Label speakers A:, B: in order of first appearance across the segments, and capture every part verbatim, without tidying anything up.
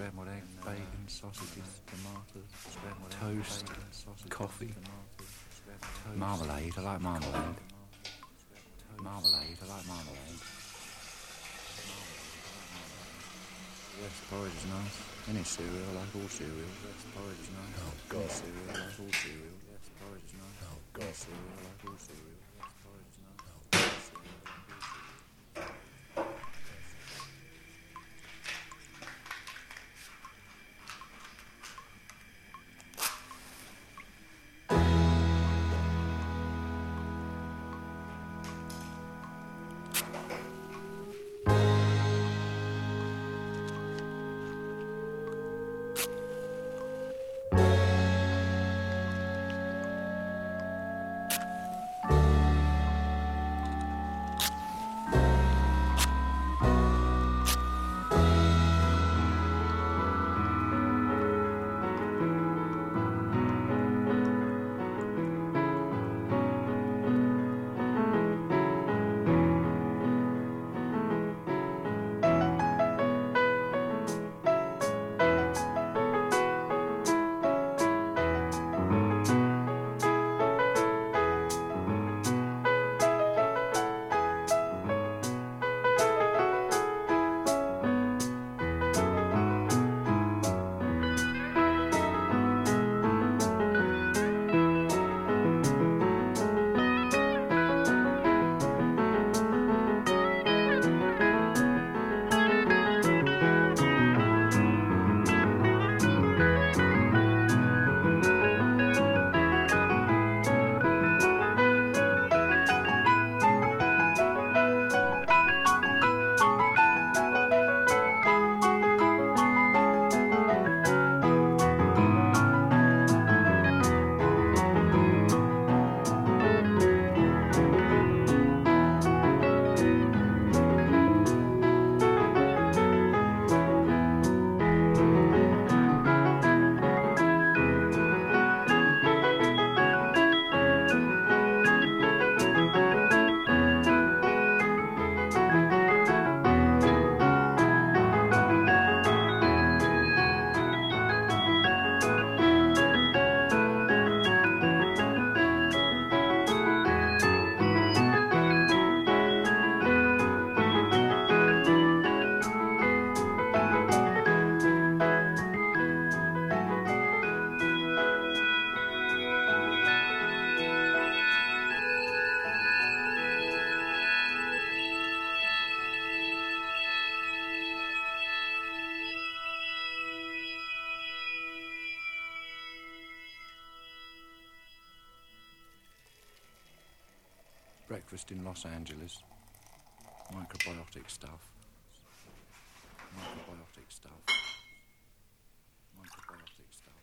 A: scrambled eggs, bacon, sausages, tomatoes, scrambled toast, eggs, bacon, sausage, coffee, tomatoes, toast, marmalade. I like marmalade. Marmalade. I like marmalade. Yes, porridge is nice. Any cereal, I like all cereal. Yes, porridge is nice. Oh, God. Any cereal, I like all cereal. Yes, porridge is nice. Oh, God. Any cereal, I like all cereal. Yes, porridge is nice. Oh, God. Any cereal, I like all cereal. Breakfast in Los Angeles. Microbiotic stuff. Microbiotic stuff. Microbiotic stuff.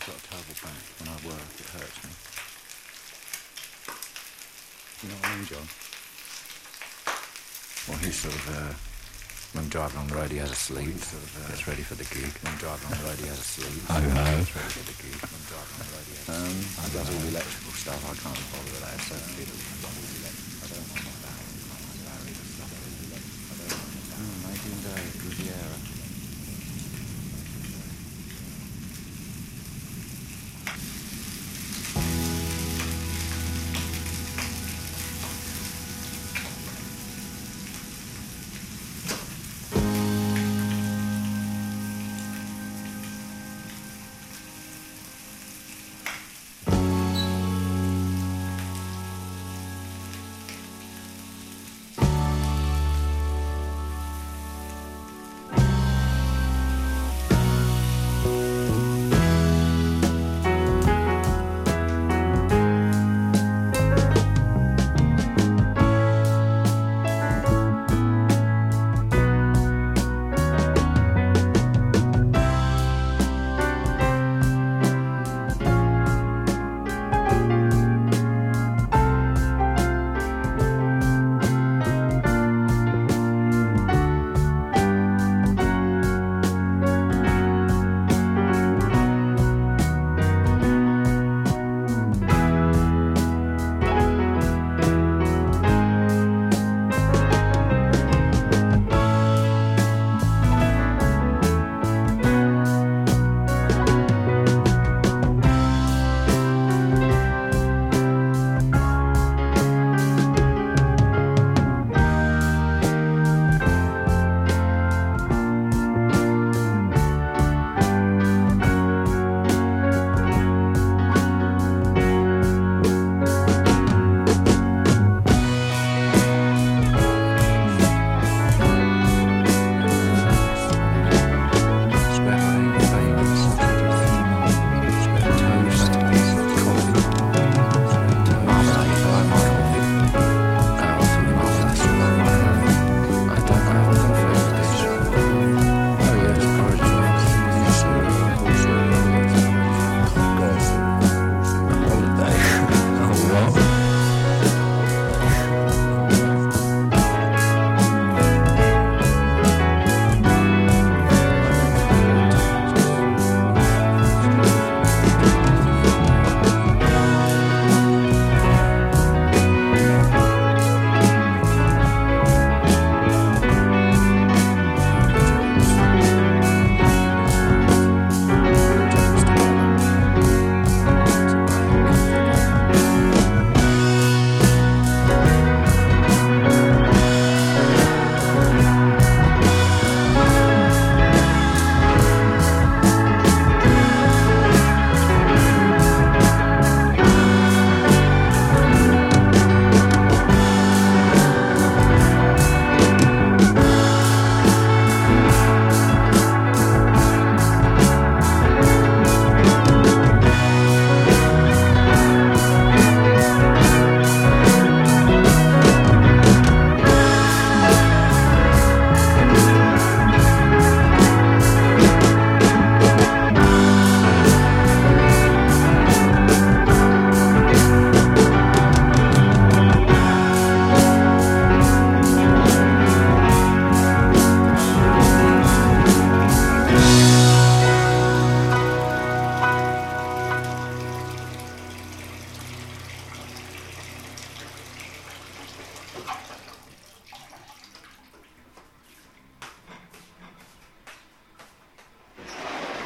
A: I've got a terrible back. When I work, it hurts me. You know what I mean, John? Well, he's sort of, uh, when driving on the road, he has a sleep. Well, sort of, uh, gets ready for the gig. When driving on the road, he has a sleep.
B: I know.
A: Gets ready for the gig. When driving on the road, he has a sleep. Um, I love all the electrical stuff. I can't bother with that. It's so fiddly. I love all the electrical. I don't want my Barry. I can't my Barry. I love all the electrical. I don't want my Barry. Mm, Adrian Day, Riviera.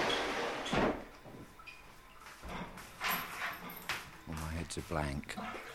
A: It's a blank.